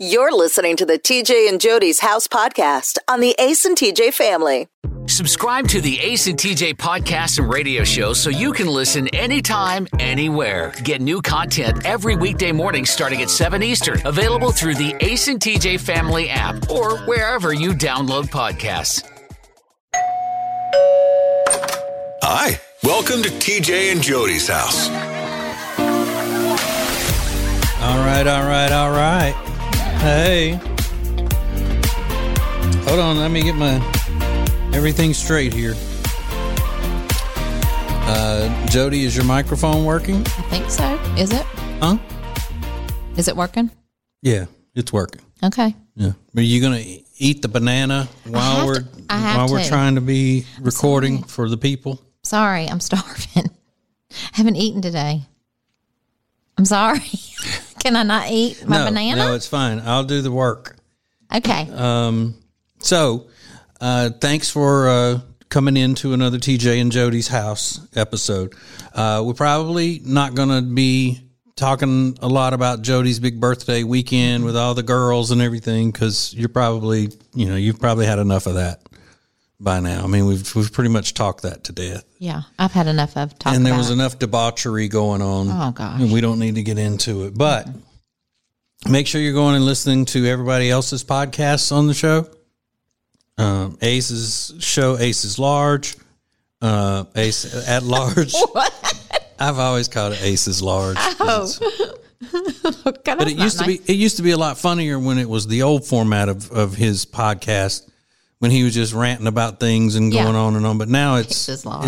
You're listening to the TJ and Jody's House podcast on the Ace and TJ family. Subscribe to the Ace and TJ podcast and radio show so you can listen anytime, anywhere. Get new content every weekday morning starting at 7 Eastern. Available through the Ace and TJ family app or wherever you download podcasts. Hi, welcome to TJ and Jody's house. All right. Hey. Hold on, let me get my everything straight here. Jody, is your microphone working? I think so. Is it? Huh? Is it working? Yeah, it's working. Okay. Yeah. Are you going to eat the banana while we're trying to be recording for the people? Sorry, I'm starving. I haven't eaten today. I'm sorry. Can I not eat my banana? No, it's fine. I'll do the work. Okay. So, thanks for coming into another TJ and Jody's house episode. We're probably not going to be talking a lot about Jody's big birthday weekend with all the girls and everything because you've probably had enough of that by now. I mean, we've pretty much talked that to death. Yeah, I've had enough of talking. And there was enough debauchery going on. Oh, gosh. And we don't need to get into it. But make sure you're going and listening to everybody else's podcasts on the show. Ace's show, Ace is Large. Ace at Large. What? I've always called it Ace is Large. Oh. But it used to be a lot funnier when it was the old format of his podcast, when he was just ranting about things and going on and on. But now it's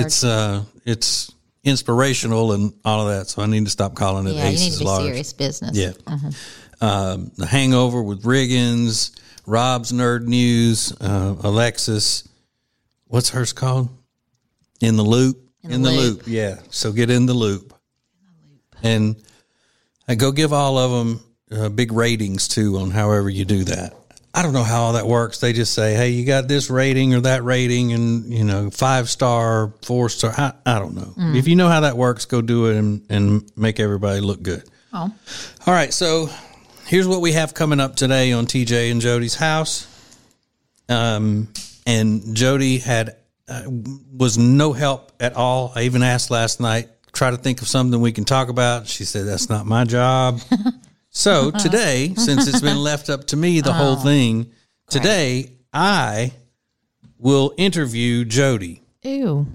inspirational and all of that. So I need to stop calling it Ace is Large. You need to be serious business. Yeah. The Hangover with Riggins, Rob's Nerd News, Alexis, what's hers called? In the Loop. In the loop. Yeah. So get in the loop. And I go give all of them big ratings too on however you do that. I don't know how all that works. They just say, hey, you got this rating or that rating and, 5-star, 4-star. I don't know. If you know how that works, go do it and make everybody look good. Oh. All right. So here's what we have coming up today on TJ and Jody's house. And Jody was no help at all. I even asked last night, try to think of something we can talk about. She said, that's not my job. So today, since it's been left up to me, the whole thing, today I will interview Jody. Ew.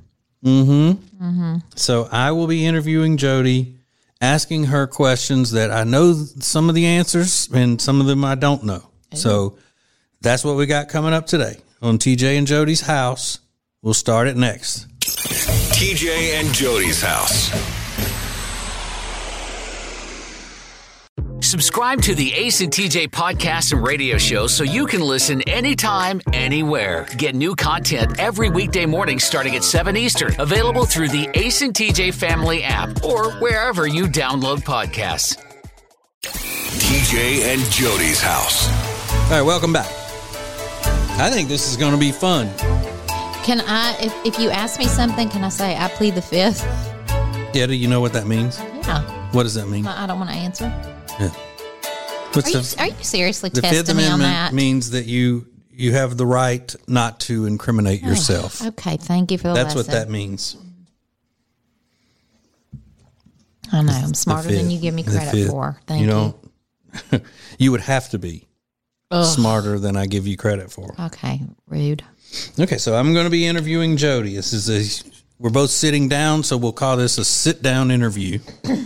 So I will be interviewing Jody, asking her questions that I know some of the answers and some of them I don't know. Ew. So that's what we got coming up today on TJ and Jody's house. We'll start it next. TJ and Jody's house. Subscribe to the Ace and TJ podcast and radio show so you can listen anytime, anywhere. Get new content every weekday morning starting at 7 Eastern. Available through the Ace and TJ family app or wherever you download podcasts. TJ and Jody's house. All right, welcome back. I think this is going to be fun. Can I, if you ask me something, can I say I plead the fifth? Yeah, do you know what that means? Yeah. What does that mean? I don't want to answer. Yeah. Are you seriously the testing Fifth me on Amendment that? Means that you have the right not to incriminate yourself. Okay, thank you for the That's lesson. what that means. I know, I'm smarter than you give me credit for. Thank you. You would have to be smarter than I give you credit for. Okay, rude. Okay, so I'm going to be interviewing Jody. We're both sitting down, so we'll call this a sit-down interview.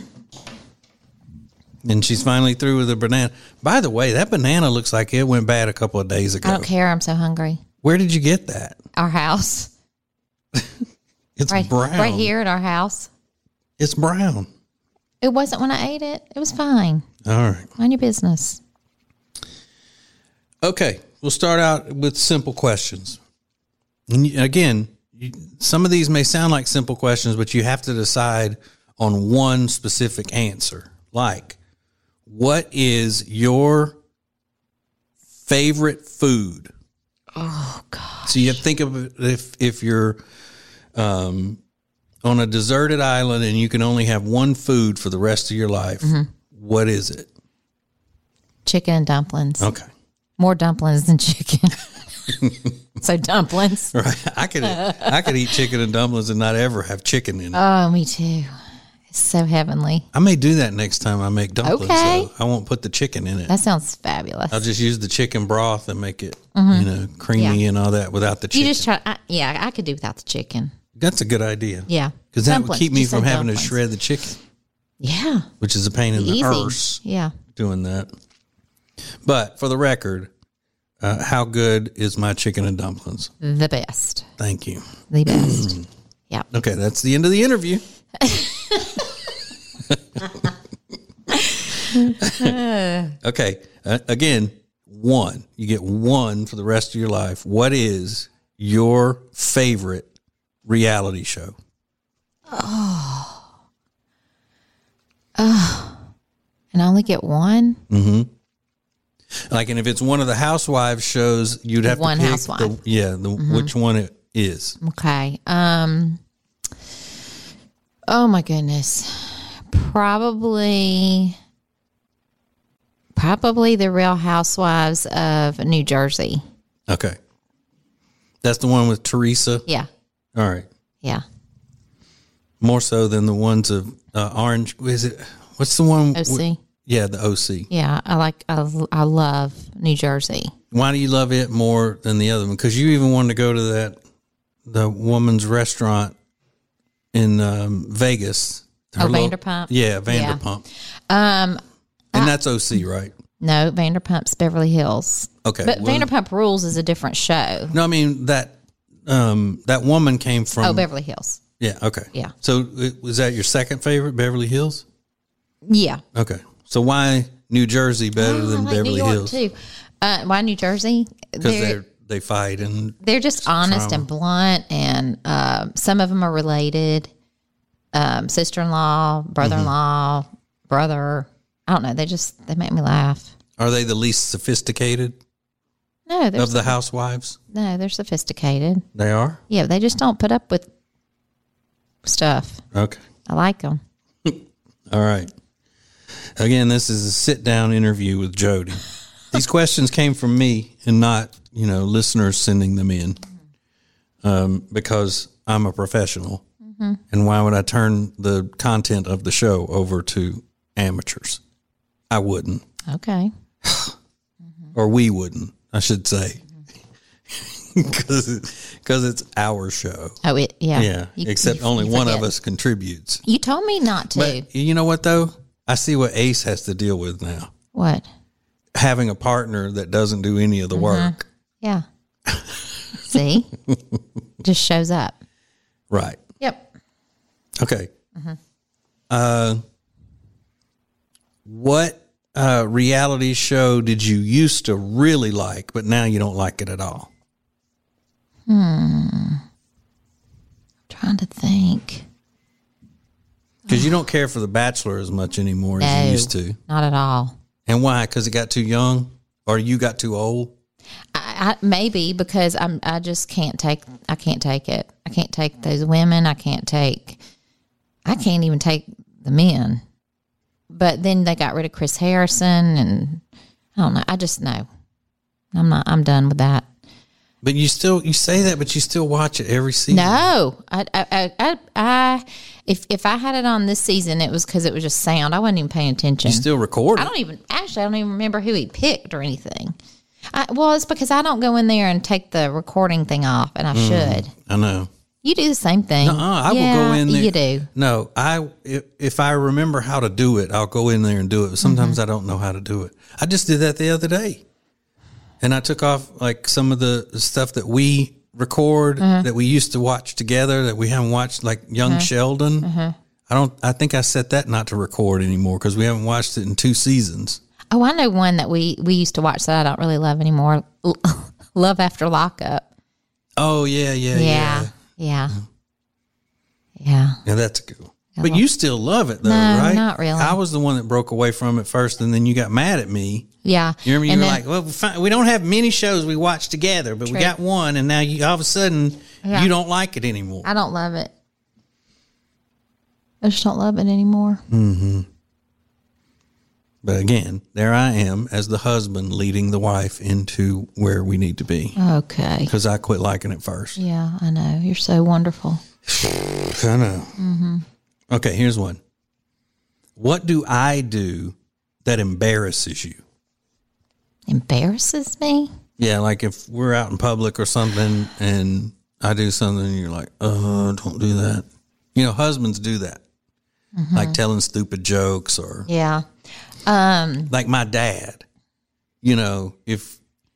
And she's finally through with the banana. By the way, that banana looks like it went bad a couple of days ago. I don't care. I'm so hungry. Where did you get that? Our house. It's brown. Right here at our house. It's brown. It wasn't when I ate it. It was fine. All right. Mind your business. Okay. We'll start out with simple questions. And again, some of these may sound like simple questions, but you have to decide on one specific answer. Like, what is your favorite food? Oh, gosh. So you have to think of it if you're on a deserted island and you can only have one food for the rest of your life. Mm-hmm. What is it? Chicken and dumplings. Okay. More dumplings than chicken. So dumplings. Right. I could eat chicken and dumplings and not ever have chicken in it. Oh, me too. It's so heavenly. I may do that next time I make dumplings. Okay. Though. I won't put the chicken in it. That sounds fabulous. I'll just use the chicken broth and make it, creamy and all that without the chicken. You just try. I could do without the chicken. That's a good idea. Yeah. Because that would Dumplings. keep me Just from say having to dumplings. shred the chicken, Yeah. which is a pain in the Easy. arse Yeah. doing that. But for the record, how good is my chicken and dumplings? The best. Thank you. The best. Yeah. Okay, that's the end of the interview. Okay, again, one. You get one for the rest of your life. What is your favorite reality show? And I only get one? Like, and if it's one of the housewives shows, you'd have One to pick housewife. which one it is. Okay. Oh my goodness. Probably the Real Housewives of New Jersey. Okay, that's the one with Teresa. Yeah. All right, Yeah. more so than the ones of Orange. Is it? What's the one? OC. Yeah, the OC. Yeah. I love New Jersey. Why do you love it more than the other one? Because you even wanted to go to the woman's restaurant in Vegas. Vanderpump? Yeah, Vanderpump. And that's OC, right? No, Vanderpump's Beverly Hills. Okay. But well, Vanderpump Rules is a different show. No, I mean that woman came from. Beverly Hills. Yeah. Okay. Yeah. So was that your second favorite, Beverly Hills? Yeah. Okay. So why New Jersey better than I like Beverly New York Hills? too. Why New Jersey? Because they fight and They're just honest trauma. and blunt, and some of them are related. Sister-in-law, brother-in-law, brother. I don't know. They make me laugh. Are they the least sophisticated No, they're of the housewives? they're sophisticated. They are? Yeah, they just don't put up with stuff. Okay. I like them. All right. Again, this is a sit-down interview with Jody. These questions came from me and not, listeners sending them in because I'm a professional. And why would I turn the content of the show over to amateurs? I wouldn't. Okay. Or we wouldn't, I should say. Because it's our show. Oh, yeah. Yeah, except only one of forget. us contributes. You told me not to. But you know what, though? I see what Ace has to deal with now. What? Having a partner that doesn't do any of the work. Yeah. See? Just shows up. Right. Yep. Okay. What reality show did you used to really like, but now you don't like it at all? Trying to think. Because you don't care for The Bachelor as much anymore as No, you used to. not at all. And why? Because it got too young? Or you got too old? I maybe because I just can't take it. I can't take those women. I can't even take the men. But then they got rid of Chris Harrison, and I don't know. I just know. I'm done with that. But you say that, but you still watch it every season. No, if I had it on this season, it was because it was just sound. I wasn't even paying attention. You still record it. I don't even remember who he picked or anything. It's because I don't go in there and take the recording thing off, and I should. I know. You do the same thing. I will go in there. You do. No, if I remember how to do it, I'll go in there and do it. But sometimes I don't know how to do it. I just did that the other day. And I took off like some of the stuff that we record that we used to watch together that we haven't watched, like Young Sheldon. I think I set that not to record anymore because we haven't watched it in 2 seasons. Oh, I know one that we used to watch that I don't really love anymore. Love After Lockup. Oh, yeah. Yeah, that's a good one. But you still love it, though, No, right? not really. I was the one that broke away from it first, and then you got mad at me. Yeah. You remember? You And were then- like, well, fine. We don't have many shows we watch together, but we True. got one, and now all of a sudden, Yeah. you don't like it anymore. I don't love it. I just don't love it anymore. But again, there I am as the husband leading the wife into where we need to be. Okay. Because I quit liking it first. Yeah, I know. You're so wonderful. I know. Mm-hmm. Okay, here's one. What do I do that embarrasses you? Embarrasses me? Yeah, like if we're out in public or something and I do something and you're like, don't do that. You know, husbands do that. Mm-hmm. Like telling stupid jokes or... Yeah. Like my dad. You know, if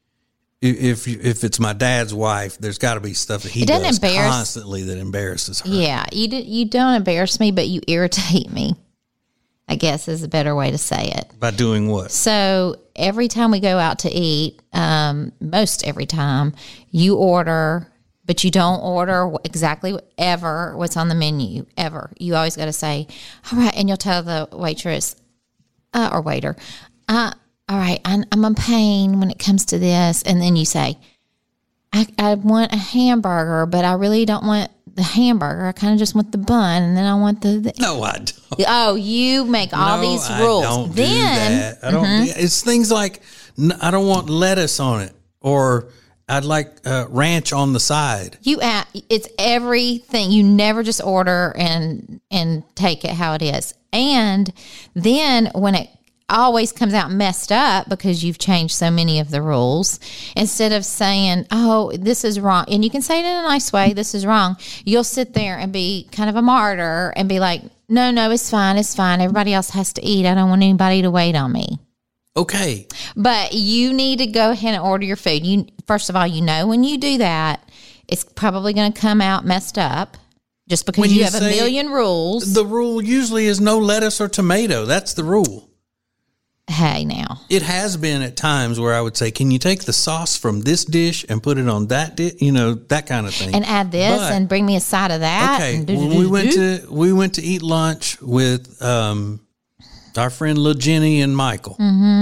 it's my dad's wife, there's got to be stuff that he does constantly that embarrasses her. Yeah, you don't embarrass me, but you irritate me, I guess is a better way to say it. By doing what? So every time we go out to eat, most every time, you order, but you don't order exactly ever what's on the menu, ever. You always got to say, all right, and you'll tell the waitress or waiter, all right, I'm in pain when it comes to this. And then you say, I want a hamburger, but I really don't want the hamburger. I kind of just want the bun, and then I want the No, I don't. Oh, you make all these rules. I don't do that. I don't. It's things like I don't want lettuce on it, or I'd like ranch on the side. It's everything. You never just order and take it how it is. And then when it always comes out messed up because you've changed so many of the rules, instead of saying, oh, this is wrong, and you can say it in a nice way, this is wrong, you'll sit there and be kind of a martyr and be like, no, it's fine, everybody else has to eat, I don't want anybody to wait on me. Okay. But you need to go ahead and order your food. First of all, when you do that, it's probably going to come out messed up just because you have a million rules. The rule usually is no lettuce or tomato. That's the rule. Hey, now. It has been at times where I would say, can you take the sauce from this dish and put it on that dish? You know, that kind of thing. And add this and bring me a side of that. Okay. When we went to eat lunch with our friend Lil Jenny and Michael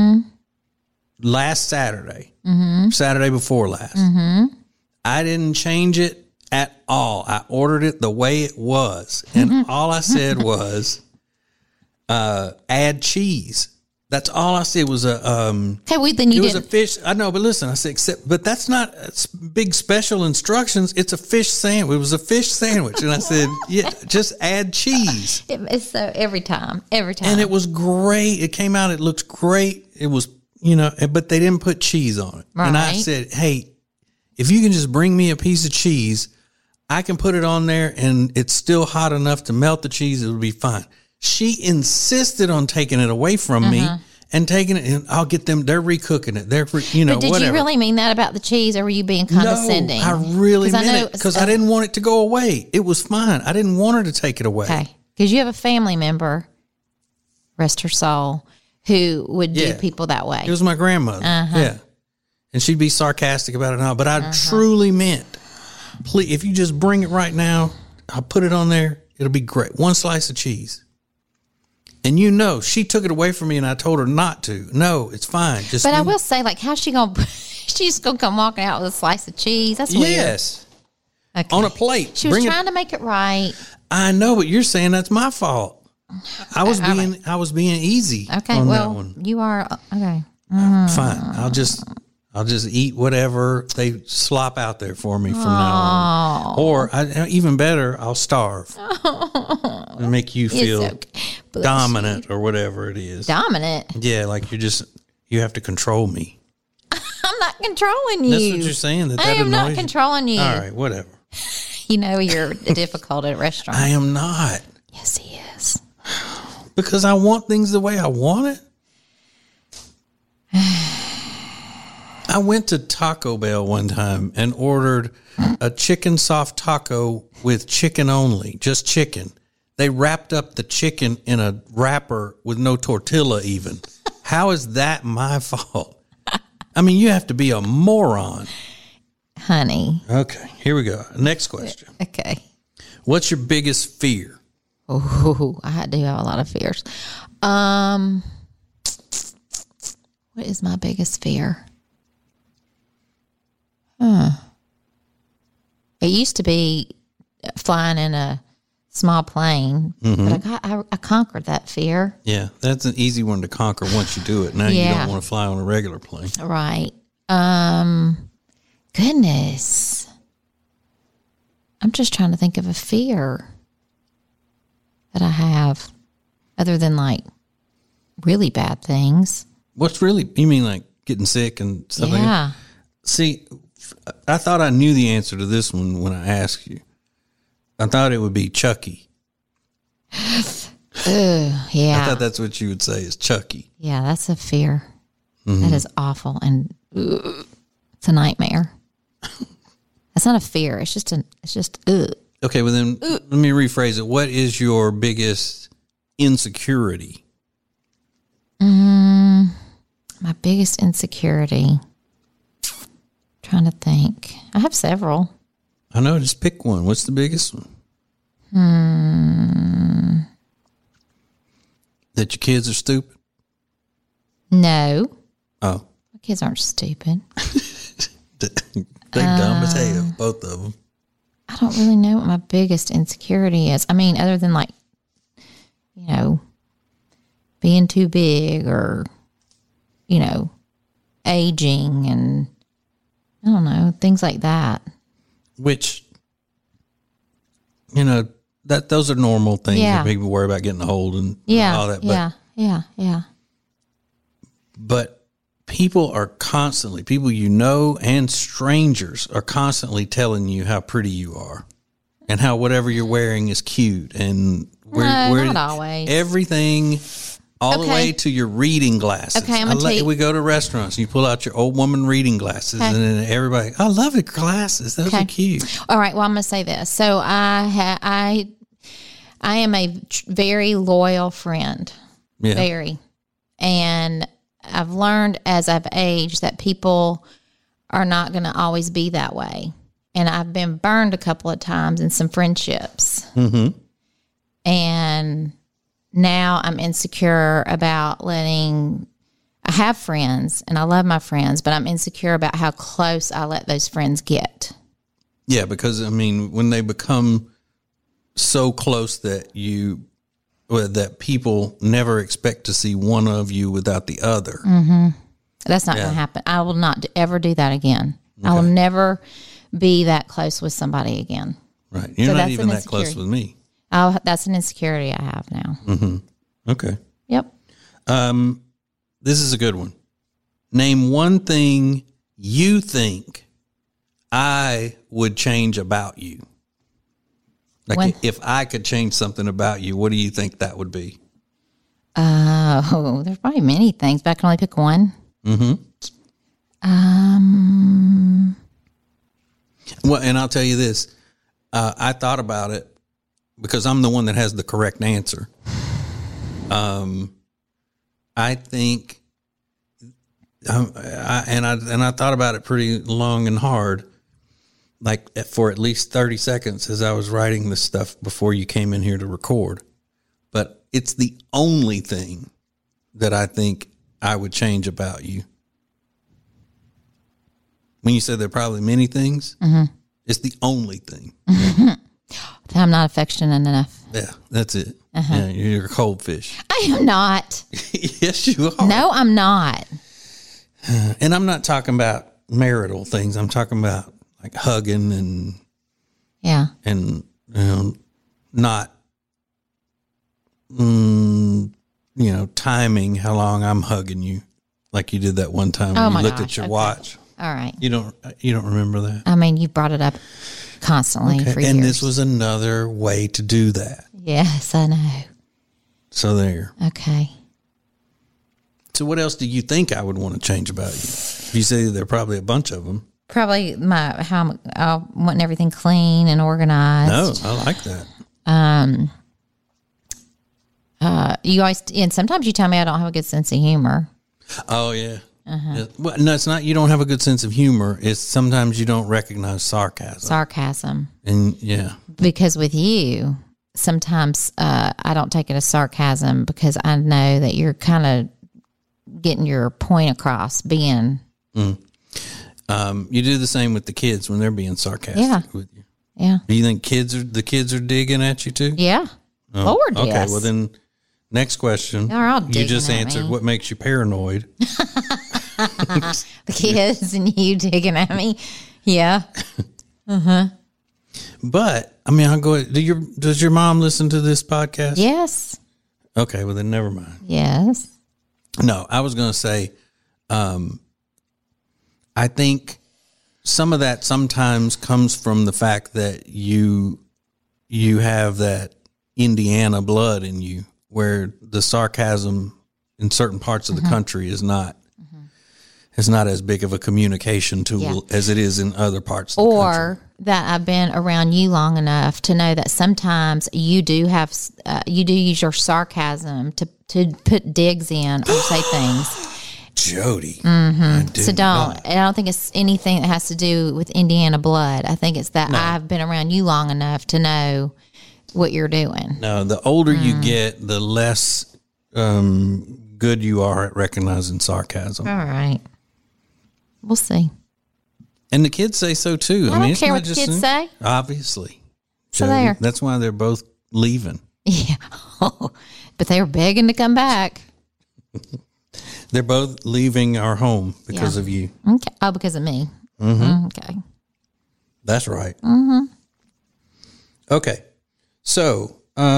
last Saturday, Saturday before last. I didn't change it at all. I ordered it the way it was. And all I said was add cheese. That's all I said was a okay, then you was a fish. I know, but listen, I said but that's not big special instructions. It's a fish sandwich. It was a fish sandwich, and I said, yeah, just add cheese. It's so every time, and it was great. It came out. It looked great. It was, but they didn't put cheese on it. Right. And I said, hey, if you can just bring me a piece of cheese, I can put it on there, and it's still hot enough to melt the cheese. It would be fine. She insisted on taking it away from me and taking it, and I'll get them. They're recooking it. But did you really mean that about the cheese, or were you being condescending? No, I really meant it because I didn't want it to go away. It was fine. I didn't want her to take it away. Okay, because you have a family member, rest her soul, who would do people that way. It was my grandmother. Yeah, and she'd be sarcastic about it and all, but I truly meant, please, if you just bring it right now, I'll put it on there. It'll be great. One slice of cheese. And she took it away from me, and I told her not to. No, it's fine. But I will say, like, how's she going to... She's going to come walking out with a slice of cheese? That's weird. Yes. Okay. On a plate. She was trying to make it right. I know, but you're saying that's my fault. I was being easy on that one. You are... Okay. Fine. I'll just eat whatever they slop out there for me from now on. Or, even better, I'll starve. And make you feel dominant or whatever it is. Dominant? Yeah, like you have to control me. I'm not controlling you. That's what you're saying? I am not controlling you. All right, whatever. You're difficult at restaurants. I am not. Yes, he is. Because I want things the way I want it. I went to Taco Bell one time and ordered a chicken soft taco with chicken only, just chicken. They wrapped up the chicken in a wrapper with no tortilla even. How is that my fault? I mean, you have to be a moron. Honey. Okay, here we go. Next question. Okay. What's your biggest fear? Oh, I do have a lot of fears. What is my biggest fear? It used to be flying in a small plane. Mm-hmm. But I conquered that fear. Yeah, that's an easy one to conquer once you do it. Now you don't want to fly on a regular plane. Right. Goodness. I'm just trying to think of a fear that I have other than like really bad things. What's really, you mean like getting sick and stuff like that? Yeah. See, I thought I knew the answer to this one when I asked you. I thought it would be Chucky. Yeah. I thought that's what you would say is Chucky. Yeah, that's a fear. That is awful. And it's a nightmare. That's not a fear. It's just Okay, well then let me rephrase it. What is your biggest insecurity? My biggest insecurity. Trying to think. I have several. I know, just pick one. What's the biggest one? That your kids are stupid? No. Oh. My kids aren't stupid. They're dumb as hell, both of them. I don't really know what my biggest insecurity is. I mean, other than like, you know, being too big or, you know, aging and I don't know, things like that. Which, you know, those are normal things that people worry about getting old and all that. But, yeah. But people are constantly, people you know and strangers are constantly telling you how pretty you are and how whatever you're wearing is cute. And not always. Everything, all the way to your reading glasses. Okay, I'm going to tell you. We go to restaurants, you pull out your old woman reading glasses and then everybody, I love your glasses. Those are cute. All right, well, I'm going to say this. So I am a very loyal friend. Yeah. Very. And I've learned as I've aged that people are not going to always be that way. And I've been burned a couple of times in some friendships. Mm-hmm. And now I'm insecure about I have friends and I love my friends, but I'm insecure about how close I let those friends get. Yeah, because, I mean, when they become so close that that people never expect to see one of you without the other. Mm-hmm. That's not going to happen. I will not ever do that again. Okay. I will never be that close with somebody again. Right. You're not even that close with me. Oh, that's an insecurity I have now. Mm-hmm. Okay. Yep. This is a good one. Name one thing you think I would change about you. Like if I could change something about you, what do you think that would be? Oh, there's probably many things, but I can only pick one. Mm-hmm. Well, and I'll tell you this. I thought about it because I'm the one that has the correct answer. I think, I thought about it pretty long and hard. Like for at least 30 seconds as I was writing this stuff before you came in here to record. But it's the only thing that I think I would change about you. When you said there are probably many things, it's the only thing. That I'm not affectionate enough. Yeah, that's it. Yeah, you're a cold fish. I am not. Yes, you are. No, I'm not. And I'm not talking about marital things. I'm talking about like hugging and not timing how long I'm hugging you, like you did that one time when you looked at your watch. All right, you don't remember that? I mean, you brought it up constantly for years. And this was another way to do that. Yes, I know. So there. Okay. So what else do you think I would want to change about you? You say there are probably a bunch of them. Probably how I want everything clean and organized. No, I like that. You always, and sometimes you tell me I don't have a good sense of humor. Oh yeah. Yeah. Well, no, it's not. You don't have a good sense of humor. It's sometimes you don't recognize sarcasm. And because with you, sometimes I don't take it as sarcasm because I know that you're kind of getting your point across. You do the same with the kids when they're being sarcastic with you. Yeah. Do you think the kids are digging at you too? Yeah. Oh, Lord, okay. yes. Well, then next question. They're all you digging just at answered me. what makes you paranoid. The kids and you digging at me. Yeah. But I mean, I'll go. Does your mom listen to this podcast? Yes. Okay. Well, then never mind. Yes. No, I was going to say, I think some of that sometimes comes from the fact that you have that Indiana blood in you, where the sarcasm in certain parts of the country is not as big of a communication tool as it is in other parts of the country. Or that I've been around you long enough to know that sometimes you do use your sarcasm to put digs in or say things. Jody. So I don't think it's anything that has to do with Indiana blood. I think it's that I've been around you long enough to know what you're doing. No, the older you get, the less good you are at recognizing sarcasm. All right. We'll see. And the kids say so too. I don't it's care not what the just kids say. Obviously. So Jody, there. that's why they're both leaving. Yeah. But they were begging to come back. They're both leaving our home because of you. Okay. Oh, because of me. Okay. That's right. Okay. So,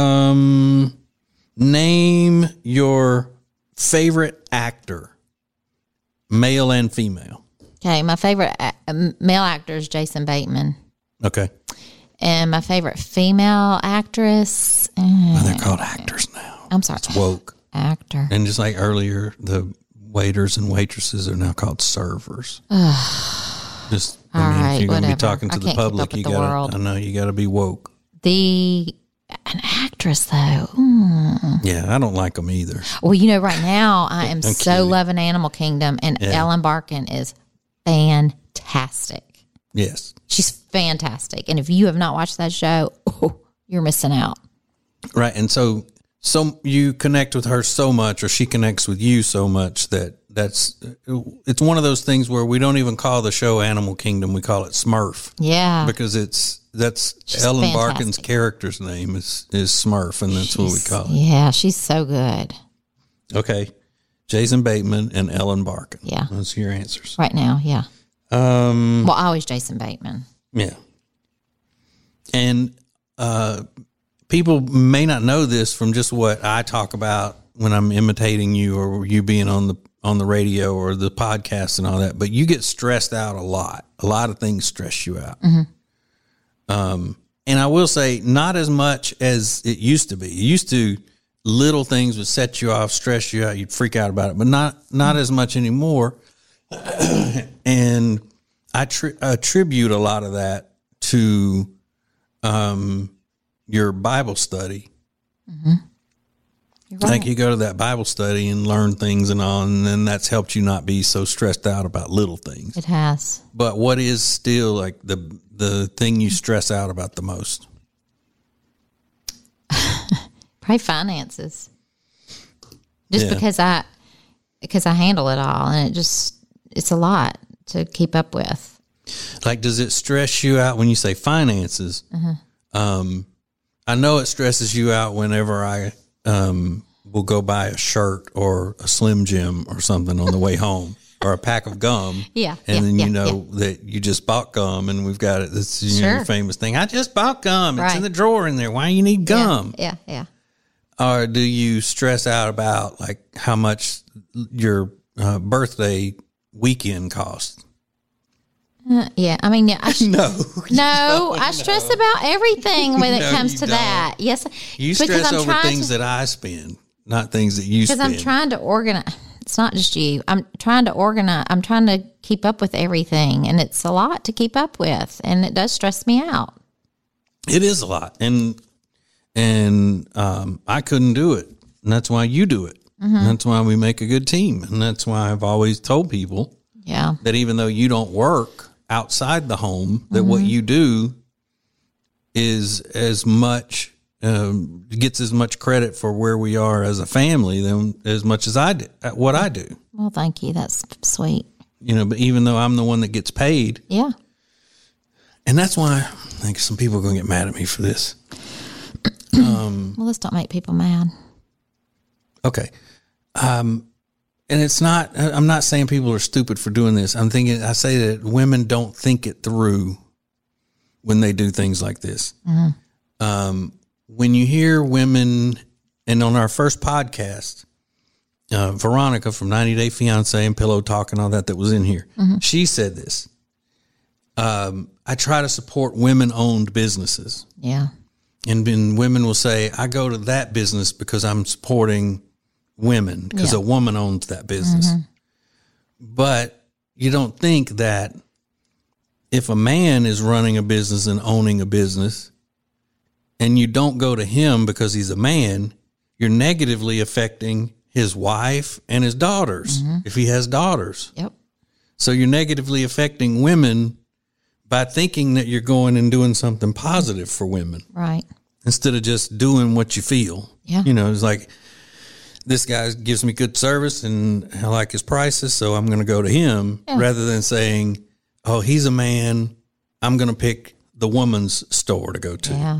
name your favorite actor, male and female. Okay. My favorite male actor is Jason Bateman. Okay. And my favorite female actress. Well, they're called actors now. I'm sorry. It's woke. Actor. And just like earlier, the waiters and waitresses are now called servers. Just, All right, if you're going to be whatever. talking to I the can't keep public, up with you the got world. to, I know, you got to be woke. An actress, though. Yeah, I don't like them either. Well, right now I am so kidding. loving Animal Kingdom, and Ellen Barkin is fantastic. Yes. She's fantastic. And if you have not watched that show, you're missing out. Right. And so you connect with her so much, or she connects with you so much it's one of those things where we don't even call the show Animal Kingdom. We call it Smurf. Yeah. Because She's Ellen fantastic. Barkin's character's name is Smurf, and that's what we call it. Yeah, she's so good. Okay. Jason Bateman and Ellen Barkin. Yeah. Those are your answers. Right now, yeah. Well, always Jason Bateman. Yeah. And people may not know this from just what I talk about when I'm imitating you or you being on the radio or the podcast and all that, but you get stressed out a lot. A lot of things stress you out. And I will say not as much as it used to be. It used to, little things would set you off, stress you out. You'd freak out about it, but not as much anymore. And I attribute a lot of that to your Bible study. You're I think right. you go to that Bible study and learn things and all, and then that's helped you not be so stressed out about little things. It has. But what is still like the thing you stress out about the most? Probably finances. Just Yeah. because I handle it all, and it's a lot to keep up with. Like, does it stress you out when you say finances? I know it stresses you out whenever I will go buy a shirt or a Slim Jim or something on the way home, or a pack of gum. Yeah, And then yeah, you know that you just bought gum, and we've got it. This is Sure. your famous thing. I just bought gum. It's Right. in the drawer in there. Why you need gum? Yeah. Or do you stress out about like how much your birthday weekend costs? Yeah. I mean, yeah. No. I stress about everything when it No, comes you to don't. that. Yes. You stress over things that I spend, not things that you spend. Because I'm trying to organize. It's not just you. I'm trying to organize. I'm trying to keep up with everything, and it's a lot to keep up with, and it does stress me out. It is a lot, and I couldn't do it, and that's why you do it. And that's why we make a good team, and that's why I've always told people Yeah. that even though you don't work outside the home, that what you do is as much gets as much credit for where we are as a family than as much as I do what I do. Well, thank you. That's sweet. But even though I'm the one that gets paid, Yeah. And that's why I think some people are going to get mad at me for this. Well, let's not make people mad. Okay. And it's not, I'm not saying people are stupid for doing this. I say that women don't think it through when they do things like this. When you hear women, and on our first podcast, Veronica from 90 Day Fiance and Pillow Talk and all that was in here, she said this. I try to support women-owned businesses. Yeah. And then women will say, I go to that business because I'm supporting women, because a woman owns that business. But you don't think that if a man is running a business and owning a business and you don't go to him because he's a man, you're negatively affecting his wife and his daughters, if he has daughters. Yep. So you're negatively affecting women by thinking that you're going and doing something positive for women. Right. Instead of just doing what you feel. Yeah. You know, it's like, this guy gives me good service and I like his prices, so I'm going to go to him, rather than saying, oh, he's a man, I'm going to pick the woman's store to go to. Yeah.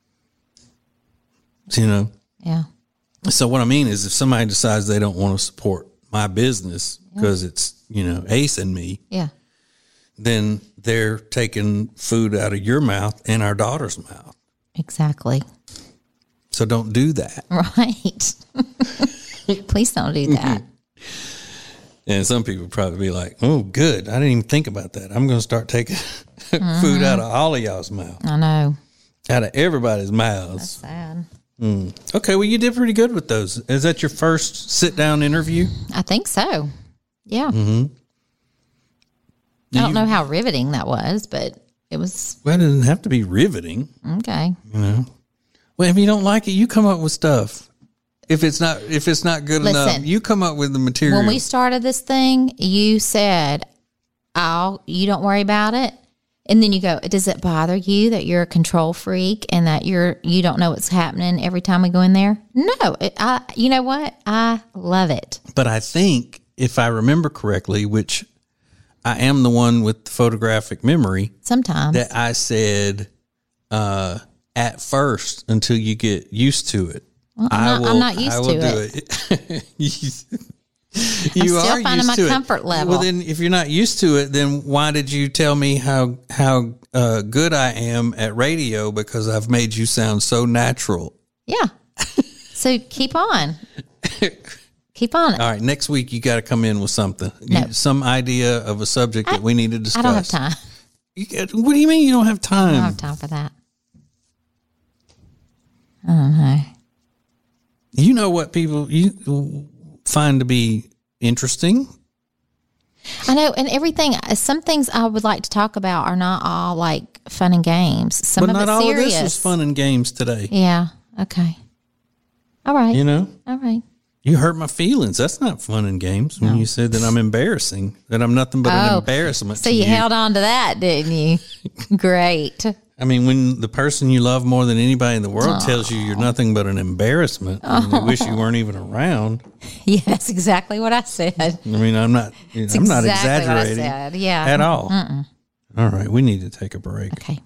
You know? Yeah. So what I mean is, if somebody decides they don't want to support my business because it's, you know, Ace and me, then they're taking food out of your mouth and our daughter's mouth. Exactly. So don't do that. Right. Please don't do that. And some people probably be like, oh, good. I didn't even think about that. I'm going to start taking food out of all of y'all's mouth. I know. Out of everybody's mouths. That's sad. Okay, well, you did pretty good with those. Is that your first sit-down interview? I think so. Yeah. I don't know how riveting that was, but it was. Well, it doesn't have to be riveting. Okay. You know? Well, if you don't like it, you come up with stuff. If it's not good enough, you come up with the material. When we started this thing, you said, you don't worry about it. And then you go, does it bother you that you're a control freak and that you don't know what's happening every time we go in there? No. You know what? I love it. But I think, if I remember correctly, which I am the one with the photographic memory, sometimes, that I said at first, until you get used to it. Well, I'm not used to it. I'm still finding my comfort level. Well, then, if you're not used to it, then why did you tell me how good I am at radio? Because I've made you sound so natural. Yeah. So keep on. Keep on. All right. Next week, you got to come in with something. Some idea of a subject that we need to discuss. I don't have time. What do you mean you don't have time? I don't have time for that. I don't know. You know what people you find to be interesting? I know, and everything. Some things I would like to talk about are not all like fun and games. Some of it's serious. But not all of this was fun and games today. Yeah. Okay. All right. You know? All right. You hurt my feelings. That's not fun and games when you said that I'm embarrassing, that I'm nothing but an embarrassment to you. So you held on to that, didn't you? Great. I mean, when the person you love more than anybody in the world tells you you're nothing but an embarrassment, and you wish you weren't even around. Yeah, that's exactly what I said. I mean, I'm not exaggerating what I said. Yeah. At all. All right, we need to take a break. Okay.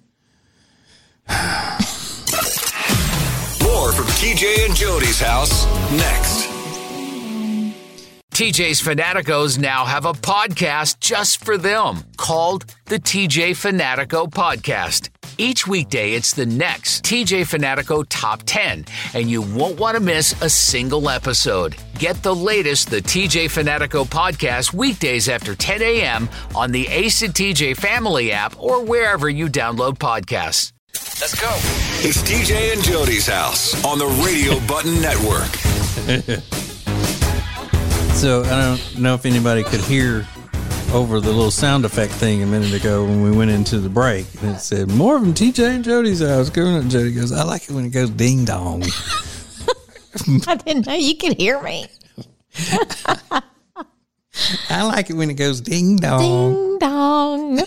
More from TJ and Jody's house next. TJ's Fanaticos now have a podcast just for them called the TJ Fanatico Podcast. Each weekday, it's the next TJ Fanatico Top 10, and you won't want to miss a single episode. Get the latest, the TJ Fanatico Podcast, weekdays after 10 a.m. on the Ace and TJ Family app or wherever you download podcasts. Let's go. It's TJ and Jody's house on the Radio Button Network. So I don't know if anybody could hear over the little sound effect thing a minute ago when we went into the break. And it said, more from TJ and Jody's house. Jody goes, I like it when it goes ding dong. I didn't know you could hear me. I like it when it goes ding dong. Ding dong.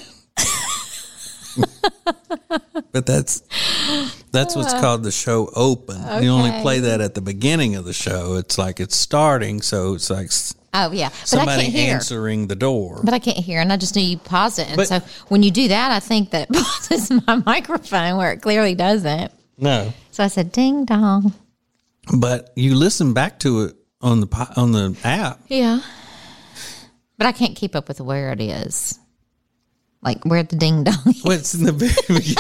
But that's what's called the show open. Okay. You only play that at the beginning of the show. It's like it's starting, so it's like Oh, yeah. But I somebody can't hear. answering the door. But I can't hear, and I just knew you paused it. And But- so when you do that, I think that it pauses my microphone where it clearly doesn't. No, So I said, ding dong. but you listen back to it on the app. Yeah. But I can't keep up with where it is. Like where the ding dong is. Well, it's in the very beginning.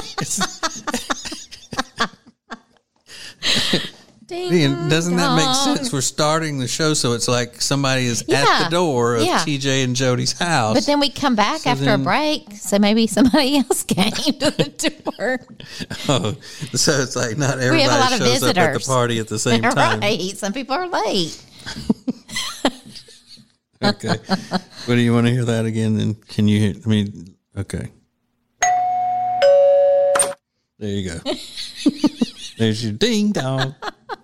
Ding Doesn't that make dong. sense? We're starting the show, so it's like somebody is at Yeah. the door of Yeah. TJ and Jody's house. But then we come back after a break, so maybe somebody else came to the door. Oh, so it's like not everybody have a lot of shows up at the visitors. party at the same time. Right. Some people are late. Okay. What do you want to hear that again? Then can you hear? I mean, okay. There you go. There's your ding dong.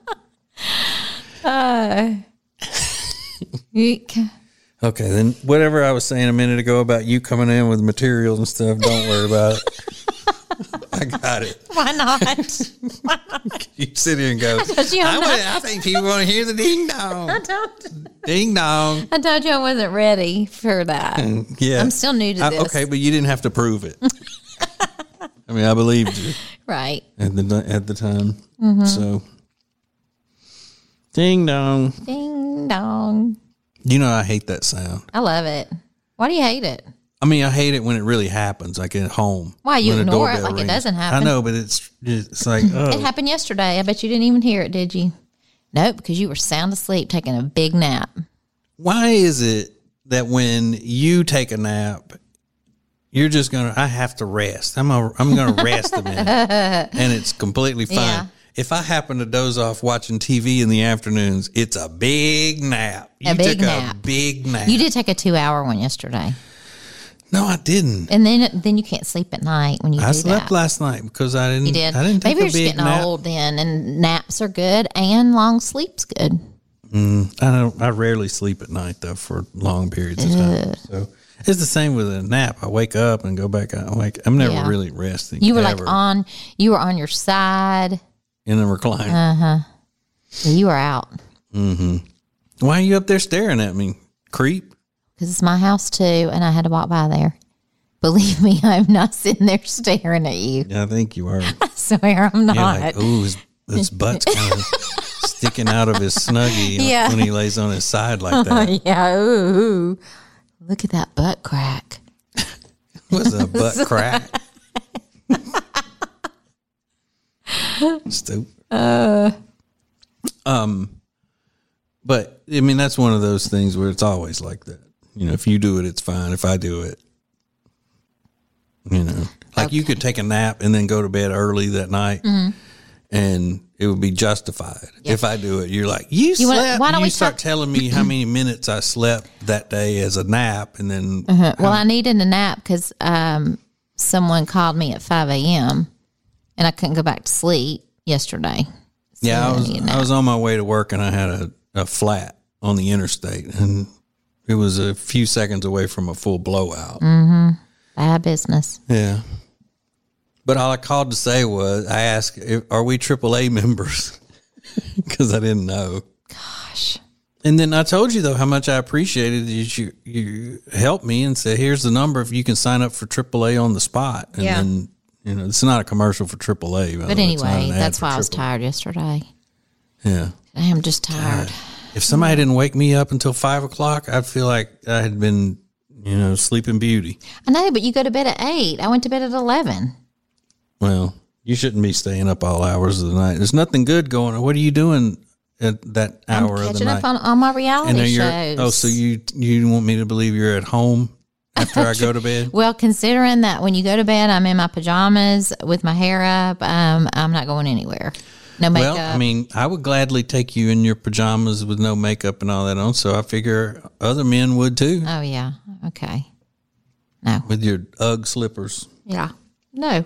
Okay, then whatever I was saying a minute ago about you coming in with materials and stuff, don't worry about it. I got it. Why not? You sit here and go, you I'm not- I think people want to hear the ding dong. Ding dong. I told you I wasn't ready for that. Yeah. I'm still new to this. Okay, but you didn't have to prove it. I mean, I believed you Right. at the time. Mm-hmm. So, ding dong. Ding dong. You know, I hate that sound. I love it. Why do you hate it? I mean, I hate it when it really happens, like at home. Why, you when a ignore it doorbell like it rings. doesn't happen? I know, but it's like, oh. It happened yesterday. I bet you didn't even hear it, did you? Nope, because you were sound asleep taking a big nap. Why is it that when you take a nap, you're just I have to rest. I'm gonna rest a minute, and it's completely fine. Yeah. If I happen to doze off watching TV in the afternoons, it's a big nap. You big took nap. a big nap. You did take a 2-hour one yesterday. No, I didn't. And then you can't sleep at night when you I do slept that. last night because I didn't. You did. I didn't take Maybe a you're just big getting nap. old then, and naps are good, and long sleep's good. I rarely sleep at night though for long periods of time. So it's the same with a nap. I wake up and go back out. I'm never Yeah. really resting. You were ever, you were on your side. in the recliner. You were out Why are you up there staring at me, creep? because it's my house too, and I had to walk by there. Believe me, I'm not sitting there staring at you. Yeah, I think you are. I swear I'm not. You're like, ooh, his butt's kind of sticking out of his snuggie Yeah. when he lays on his side like that. Yeah, ooh. Look at that butt crack. What's a butt crack? Stupid. But I mean, that's one of those things where it's always like that. You know, if you do it, it's fine. If I do it, you know, like you could take a nap and then go to bed early that night, and it would be justified. If I do it, you're like, you slept. why don't you we start talk- telling me how many minutes I slept that day as a nap, and then Well, I needed a nap because someone called me at 5 a.m. and I couldn't go back to sleep yesterday. So yeah, needed a nap. I was on my way to work and I had a flat on the interstate, and it was a few seconds away from a full blowout. Bad business. Yeah. But all I called to say was, I asked, are we AAA members? Because I didn't know. Gosh. And then I told you, though, how much I appreciated that you helped me and said, here's the number if you can sign up for AAA on the spot. And Yeah. then, you know, it's not a commercial for AAA. by the But way. It's not anyway, an ad that's for why I was AAA. tired yesterday. Yeah. I am just tired. If somebody didn't wake me up until 5 o'clock, I'd feel like I had been, you know, sleeping beauty. I know, but you go to bed at 8. I went to bed at 11. Well, you shouldn't be staying up all hours of the night. There's nothing good going on. What are you doing at that hour I'm of the catching night? up on my reality then shows. so you want me to believe you're at home after I go to bed? Well, considering that when you go to bed, I'm in my pajamas with my hair up, I'm not going anywhere. No makeup. Well, I mean, I would gladly take you in your pajamas with no makeup and all that on, so I figure other men would too, Oh, yeah. Okay. No. with your Ugg slippers. Yeah. No.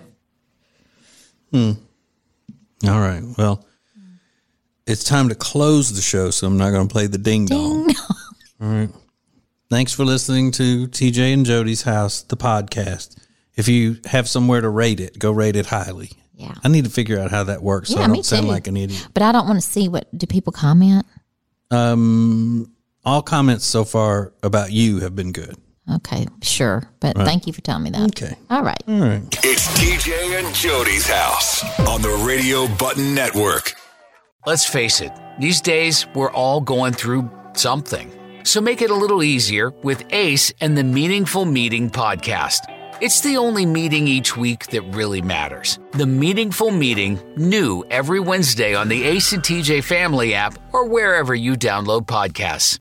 All right. Well, it's time to close the show, so I'm not going to play the ding dong. All right. Thanks for listening to TJ and Jody's House, the podcast. If you have somewhere to rate it, go rate it highly. Yeah. I need to figure out how that works so Yeah, I me don't sound too. like an idiot. But I don't want to see do people comment? I all comments so far about you have been good. Okay, sure. But thank you for telling me that. Okay. All right. It's TJ and Jody's house on the Radio Button Network. Let's face it, these days we're all going through something. So make it a little easier with Ace and the Meaningful Meeting podcast. It's the only meeting each week that really matters. The Meaningful Meeting, new every Wednesday on the Ace and TJ Family app or wherever you download podcasts.